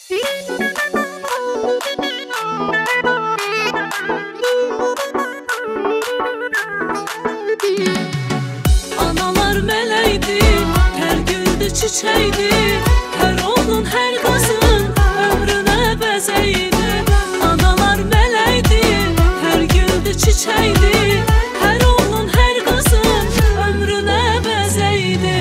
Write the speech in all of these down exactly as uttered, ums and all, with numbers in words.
Analar mələkdi, hər güldü çiçəkdi, hər oğlun, hər qızın ömrünə bəzəydi. Analar mələkdi, hər güldü çiçəkdi, hər oğlun, hər qızın ömrünə bəzəydi.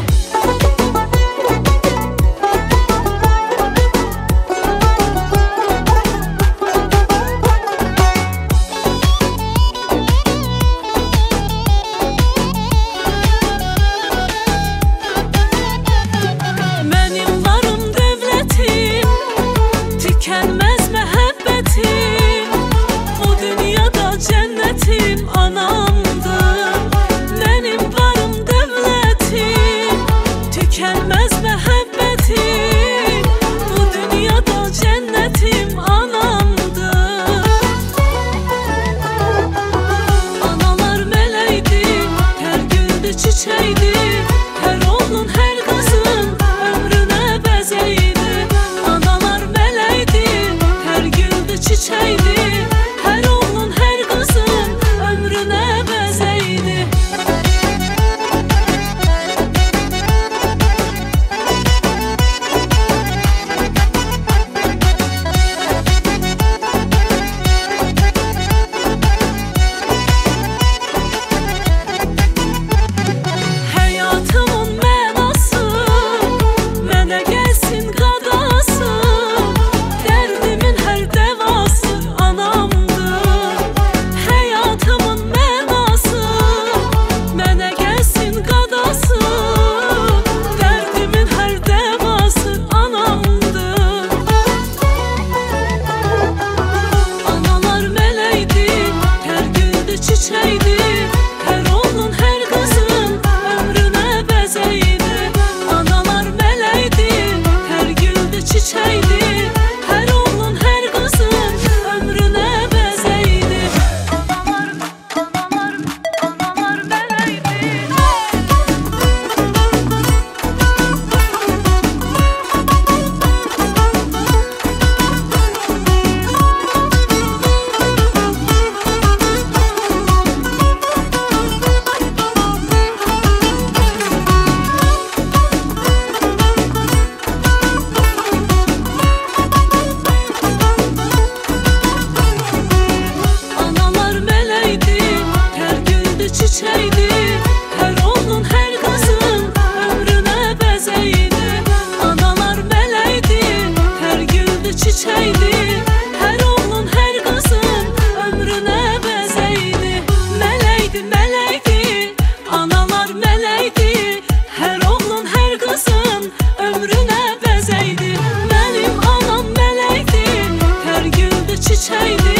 Tükənməz məhəbbətim, bu dünyada cənnətim anamdır. Mənim varım dövlətim, tükənməz məhəbbətim, bu dünyada cənnətim anamdır. Analar mələkdi, hər güldü çiçəkdi, hər oğlun, hər qızın ömrünə bəzəydi. Çiçəkdi, hər oğlun, hər qızın ömrünə bəzəydi. Həyatımın mənası mənə gəlsin qadası, dərdimin hər dəvası anamdır. Həyatımın mənası mənə gəlsin qadası, dərdimin hər dəvası anamdır. Analar mələkdi, hər güldü çiçəkdi, hər oğlun, hər qızın ömrünə bəzəydi. Analar mələkdi, hər güldü çiçəkdi, hər oğlun, hər qızın ömrünə bəzəydi. Analar, analar, analar mələkdi. Analar mələkdi, hər güldü çiçəkdi, hər oğlun, hər qızın ömrünə bəzəydi. Analar mələkdi, hər güldü çiçəkdi, hər oğlun, hər qızın ömrünə bəzəydi. Mələkdi, mələkdi, analar mələkdi, hər oğlun, hər qızın ömrünə bəzəydi. Mənim anam mələkdi, hər güldü çiçəkdi,